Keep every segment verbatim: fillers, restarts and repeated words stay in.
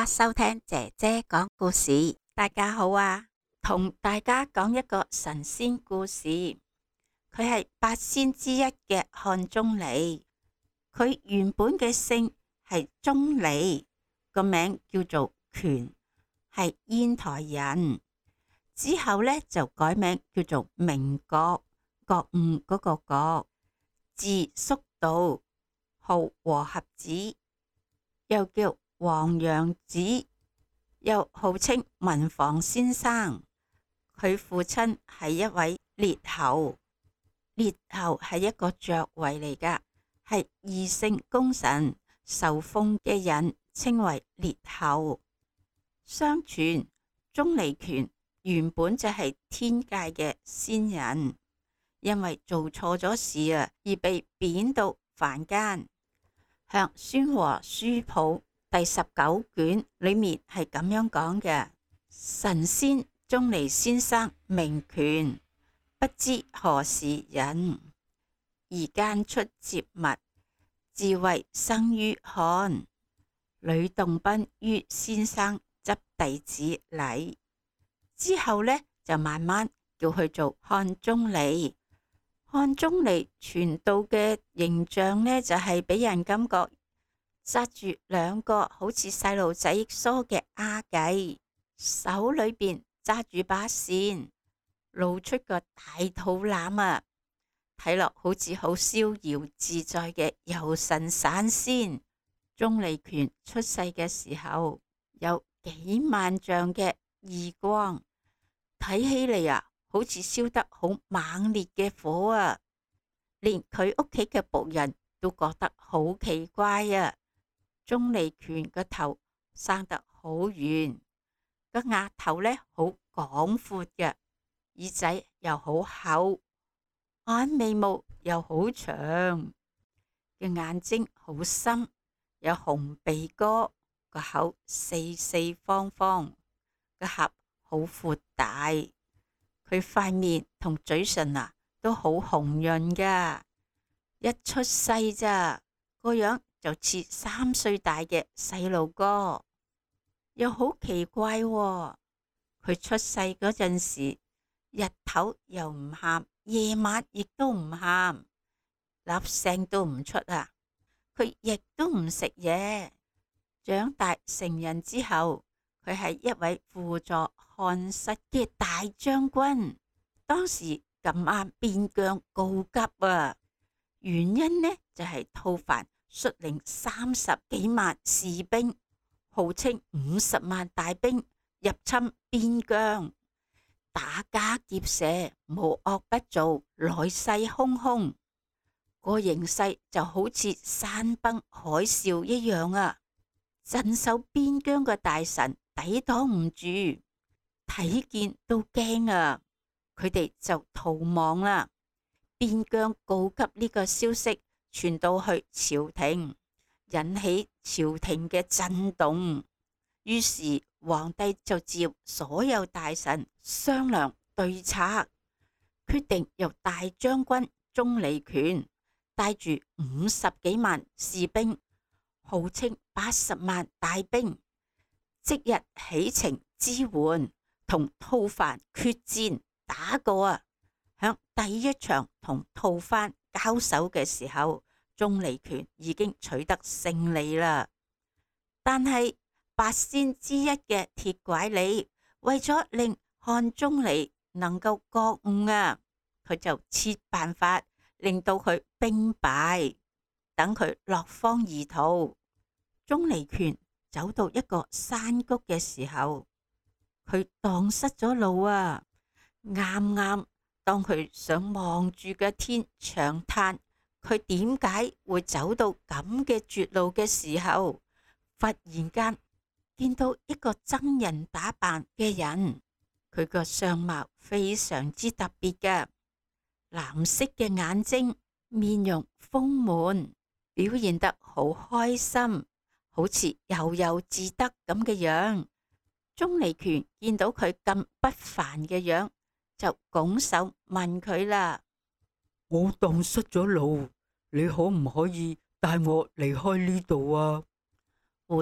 家收聽姐姐講故事。大家好啊，同大家講一個神仙故事。佢係八仙之一嘅漢鍾離，佢原本嘅姓係鍾離，個名叫做權，係煙台人。之後呢，就改名叫做明覺，覺悟嗰個覺，字叔道，號和合子，又叫黃楊子，又號稱文房先生。佢父親係一位列侯，列侯係一個爵位嚟㗎，係異姓功臣受封嘅人稱為列侯。相傳鍾離權原本就係天界嘅仙人，因為做錯咗事啊，而被貶到凡間。向宣和書譜第十九卷裏面係咁樣講嘅：神仙鍾離先生名權，不知何時人，而間出接物，自謂生於漢。呂洞賓於先生執弟子禮。之後呢，就慢慢叫佢做漢鍾離。漢鍾離傳道嘅形象呢，就係、是、俾人感覺揸住兩個好似細路仔梳嘅鴉髻，手裏邊揸住把扇，露出個大肚腩啊，睇落好似好逍遙自在嘅遊神散仙。鍾離權出世嘅時候有幾萬丈嘅異光，睇起嚟啊，好似燒得好猛烈嘅火啊！連佢屋企嘅僕人都覺得好奇怪啊！鍾離權個頭生得好圓，個額頭呢好廣闊嘅，耳仔又好厚，眼眉毛又好長，嘅眼睛好深，有紅鼻哥，個口四四方方，個頰好闊大，佢塊面同嘴唇啊都好紅潤噶，一出世咋個樣就似三歲大嘅細路哥。又好奇怪喎，佢出世嗰陣時，日頭又唔喊，夜晚亦都唔喊，粒聲都唔出啊。佢亦都唔食嘢。長大成人之後，佢係一位輔助漢室嘅大將軍。當時咁啱邊疆告急啊，原因呢就係吐蕃率領三十幾萬士兵，號稱五十萬大兵入侵邊疆，打家劫舍，無惡不造，來勢洶洶。個形勢就好似山崩海嘯一樣啊！鎮守邊疆嘅大臣抵擋唔住，睇見都驚啊！佢哋就逃亡啦。邊疆告急呢個消息傳到去朝廷，引起朝廷嘅震動。於是皇帝就召所有大臣商量對策，決定由大將軍鍾離權帶住五十幾萬士兵，號稱八十萬大兵，即日起程支援，同吐蕃決戰打過啊！響第一場同吐蕃交手嘅時候，鍾離權已經取得勝利啦。但係八仙之一嘅鐵拐李為咗令漢鍾離能夠覺悟啊，佢就設辦法令到佢兵敗，等佢落荒而逃。鍾離權走到一個山谷嘅時候，佢蕩失咗路啊！啱啱當佢想望住嘅天長嘆佢點解會走到咁嘅絕路嘅時候，忽然間見到一個僧人打扮嘅人，佢個相貌非常之特別嘅，藍色嘅眼睛，面容豐滿，表現得好開心，好似悠悠自得咁嘅樣。鍾離權見到佢咁不凡嘅樣，就拱手問佢啦： 我蕩失咗路，你可唔可以帶我離開呢度啊？ 胡僧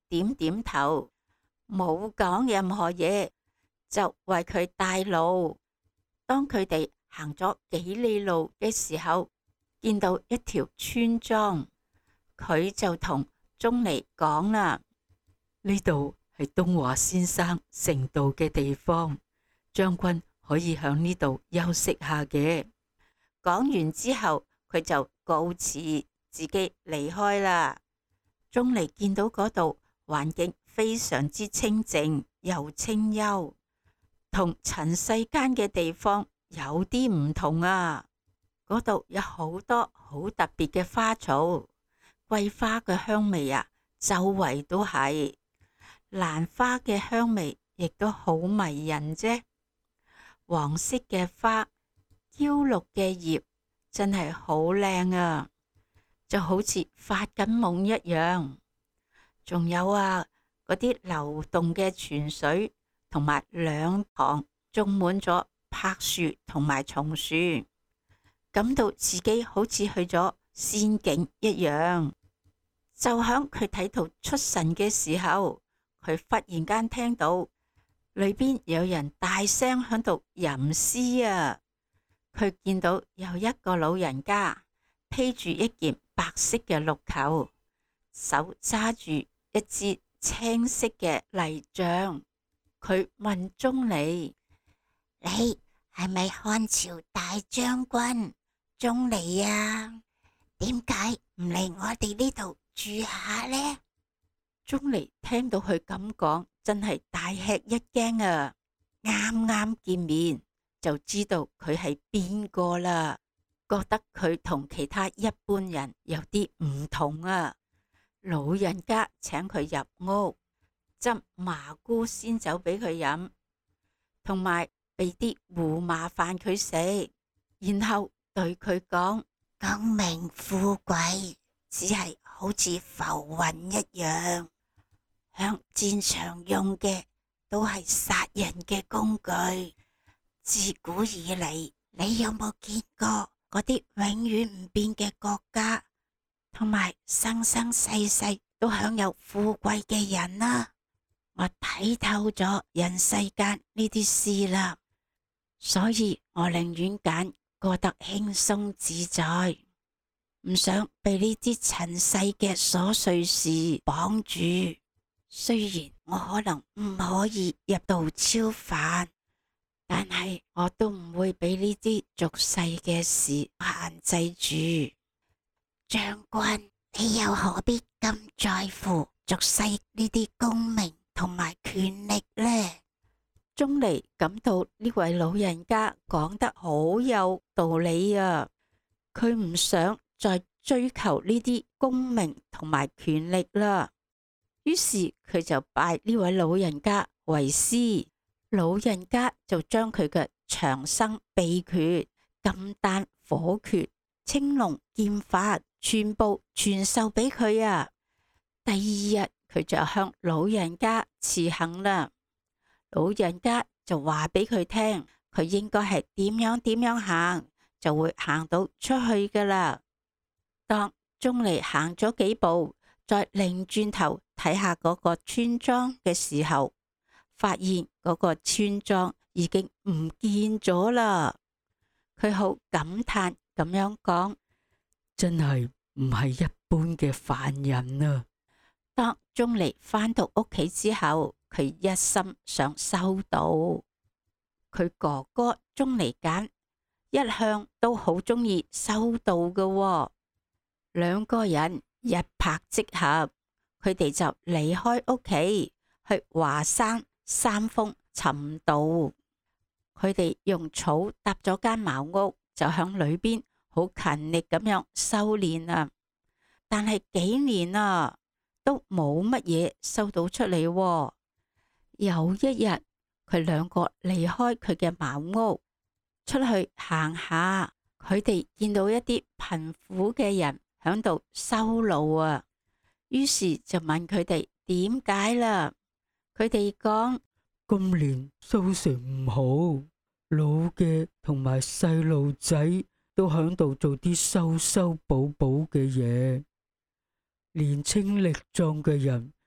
點點頭，冇講任何嘢，就為佢帶路。當佢哋行咗幾里路嘅時候，見到一條村莊，佢就同鍾離講啦： 呢度係東華先生成道嘅地方，將軍可以響呢度休息下嘅。 講完之後，佢就告辭自己離開啦。鍾離見到嗰度環境非常之清靜又清幽，同塵世間嘅地方有啲唔同啊！嗰度有好多好特別嘅花草，桂花嘅香味啊，周圍都係；蘭花嘅香味亦都好迷人啫。黃色嘅花，嬌綠嘅葉，真係好靚啊！就好似發緊夢一樣。仲有啊，嗰啲流動嘅泉水，同埋兩旁種滿咗柏樹同埋松樹，感到自己好似去咗仙境一樣。就響佢睇到出神嘅時候，佢忽然間聽到裏邊有人大聲響度吟詩啊！佢見到有一個老人家披住一件白色嘅綠裘，手揸住一支青色嘅泥杖。佢問鍾離： 你係咪漢朝大將軍鍾離啊？點解唔嚟我哋呢度住下呢？ 鍾離聽到佢咁講，真係大吃一驚啊！啱啱見面就知道佢係邊個啦，覺得佢同其他一般人有啲唔同啊！老人家請佢入屋，斟麻姑鮮酒俾佢飲，同埋俾啲胡麻飯佢食，然後對佢講： 功名富貴只係好似浮雲一樣，響戰場用嘅都係殺人嘅工具。自古以嚟，你有冇見過嗰啲永遠唔變嘅國家，同埋生生世世都享有富貴嘅人啊？我睇透咗人世間呢啲事啦，所以我寧願揀過得輕鬆自在，唔想被呢啲塵世嘅瑣碎事綁住。雖然我可能唔可以入道超凡，但係我都唔會俾呢啲俗世嘅事限制住。 將軍，你又何必咁在乎俗世呢啲功名同埋權力呢？ 鍾離感到呢位老人家講得好有道理啊！佢唔想再追求呢啲功名同埋權力啦，於是佢就拜呢位老人家為師。老人家就將佢嘅長生秘訣、金丹火訣、青龍劍法全部傳授俾佢啊！第二日佢就向老人家辭行啦。老人家就話俾佢聽，佢應該係點樣點樣行，就會行到出去噶啦。當鍾離行咗幾步，再擰轉頭睇下嗰個村莊嘅時候，發現嗰個村莊已經唔見咗啦。佢好感嘆咁樣講： 真係唔係一般嘅凡人啊！ 當鍾離返到屋企之後，佢一心想修道。佢哥哥鍾離簡一向都好中意修道嘅喎，兩個人一拍即合，佢哋就離開屋企去華山三峰尋道。佢哋用草搭咗間茅屋，就響裏邊好勤力咁樣修煉啊！但係幾年啊，都冇乜嘢修到出嚟喎。有一日，佢兩個離開佢嘅茅屋，出去行下，佢哋見到一啲貧苦嘅人響度修路啊，於是就問佢哋點解啦。佢哋講： 今年收成唔好，老嘅同埋細路仔都響度做啲修修補補嘅嘢，年輕力壯嘅人佢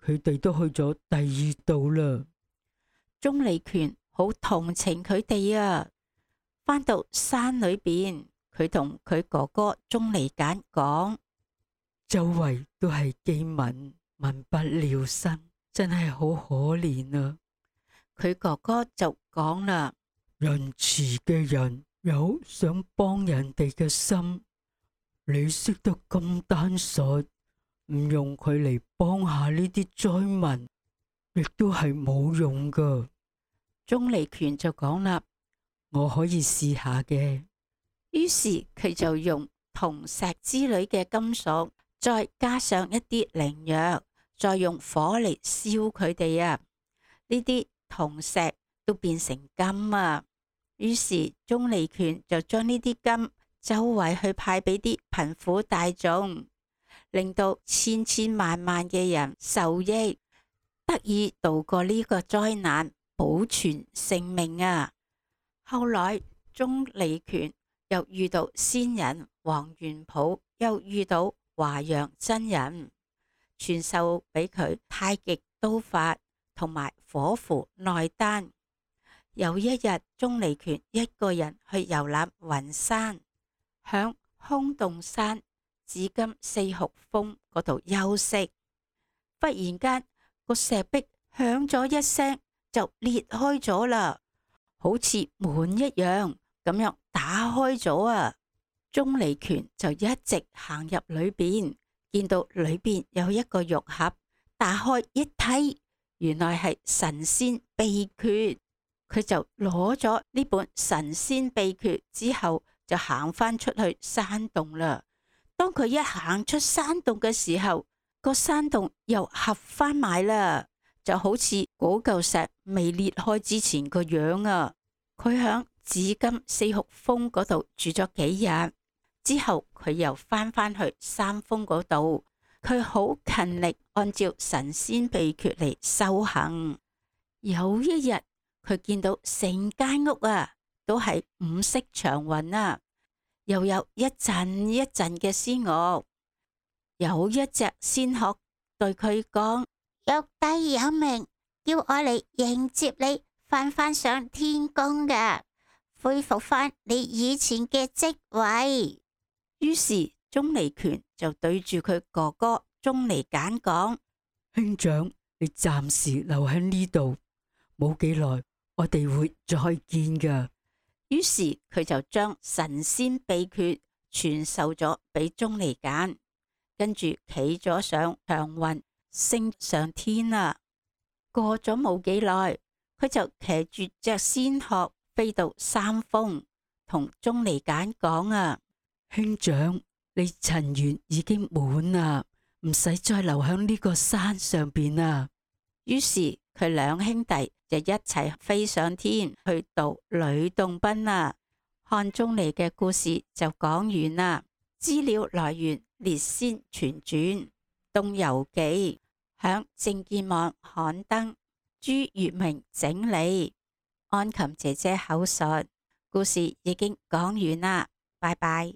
佢哋都去咗第二度啦。 鍾離權好同情佢哋啊，返到山裏邊，佢同佢哥哥鍾離簡講： 周圍都係饑民，民不聊生，真係好可憐啊！ 佢哥哥就講啦： 仁慈嘅人有想幫人哋嘅心，你識得咁單純，唔用佢嚟幫下呢啲災民，亦都係冇用噶。 鍾離權就講啦： 我可以試下嘅。 於是佢就用銅石之類嘅金屬，再加上一啲靈藥，再用火嚟燒佢哋啊！呢啲銅石都變成金啊！於是鍾離權就將呢啲金周圍去派俾啲貧苦大眾，令到千千萬萬嘅人受益，得以度過呢個災難，保存性命啊！後來鍾離權又遇到仙人黃元普，又遇到華陽真人，傳授俾佢太極刀法同埋火符內丹。有一日，鍾離權一個人去遊覽雲山，響空洞山紫金四酷峰嗰度休息。忽然間，個石壁響咗一聲就裂開咗啦，好似門一樣咁樣打開咗啊！鍾離權就一直行入裏邊，見到裏邊有一個玉盒，打開一睇，原來係神仙秘訣。佢就攞咗呢本神仙秘訣之後，就行翻出去山洞啦。當佢一行出山洞嘅時候，個山洞又合翻埋啦，就好似嗰嚿石未裂開之前個樣啊！佢響紫金四酷峰嗰度住咗幾日之後，佢又翻返去山峰嗰度，佢好勤力按照神仙秘訣嚟修行。有一日，佢見到成間屋啊，都係五色祥雲啊，又有一陣一陣嘅仙樂。有一隻仙鶴對佢講： 玉帝有命，要我嚟迎接你，翻返上天宮㗎，恢復翻你以前嘅職位。 於是鍾離權就對住佢哥哥鍾離簡講： 兄長，你暫時留喺呢度，冇幾耐，我哋會再見噶。 於是佢就將神仙秘訣傳授咗俾鍾離簡，跟住企咗上祥雲，升上天啦。過咗冇幾耐，佢就騎住隻仙鶴飛到山峰，同鍾離簡講啊： 兄長，你塵緣已經滿啦，唔使再留喺呢個山上邊啦。 於是佢兩兄弟就一齊飛上天去度呂洞賓啦。漢鍾離嘅故事就講完啦。資料來源列仙全傳東遊記，響正見網刊登，朱月明整理，安琴姐姐口述。故事已經講完啦，拜拜。